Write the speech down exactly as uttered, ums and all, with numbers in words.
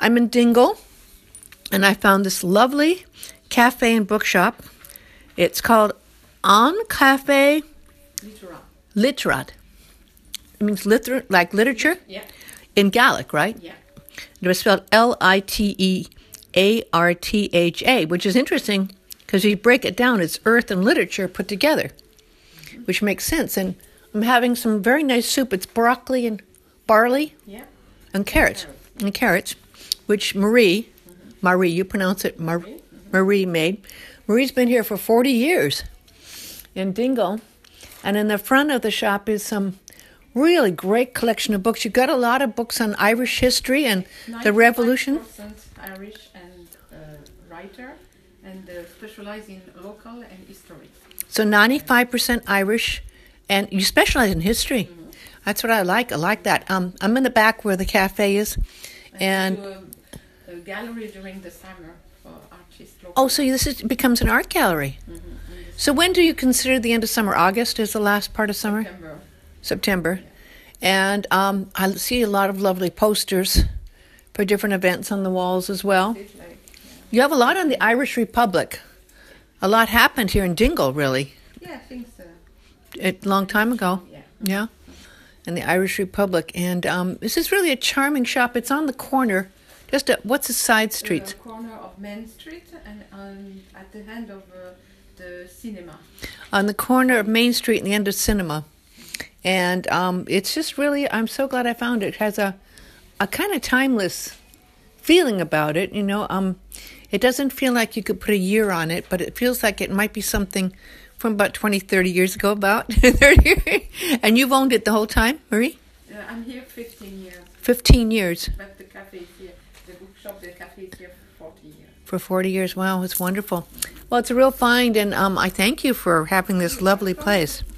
I'm in Dingle, and I found this lovely cafe and bookshop. It's called On Cafe Literat. Literat. It means liter- like literature? Yeah. In Gaelic, right? Yeah. It was spelled L I T E A R T H A, which is interesting because you break it down, it's earth and literature put together, mm-hmm. which makes sense. And I'm having some very nice soup. It's broccoli and barley Yeah. and carrots, Carrots. and carrots, which Marie, Mm-hmm. Marie, you pronounce it Mar- Marie. Marie made. Marie's been here for forty years in Dingle. And in the front of the shop is some really great collection of books. You've got a lot of books on Irish history and the Revolution. ninety-five percent Irish and uh, writer, and uh, specialize in local and history. So ninety-five percent Irish, and you specialize in history. Mm-hmm. That's what I like. I like that. Um, I'm in the back where the cafe is. And do a, a gallery during the summer for artists. Local. oh, so this is, becomes an art gallery. Mm-hmm. So when do you consider the end of summer? August is the last part of summer? September. September. And um, I see a lot of lovely posters for different events on the walls as well. It's like, yeah. You have a lot on the Irish Republic. A lot happened here in Dingle, really, Yeah, I think so. a long time ago. Yeah. Yeah, in the Irish Republic. And um, this is really a charming shop. It's on the corner, just at, what's the side streets? The corner of Main Street and um, at the end of uh, the cinema. On the corner of Main Street and the end of Cinema. And um, it's just really, I'm so glad I found it. It has a, a kind of timeless feeling about it, you know. Um, it doesn't feel like you could put a year on it, but it feels like it might be something from about twenty, thirty years ago, about thirty. And you've owned it the whole time, Marie? Uh, I'm here fifteen years, fifteen years. but the cafe is here. The bookshop, the cafe is here for forty years. For forty years. Wow, it's wonderful. Well, it's a real find, and um, I thank you for having this lovely place.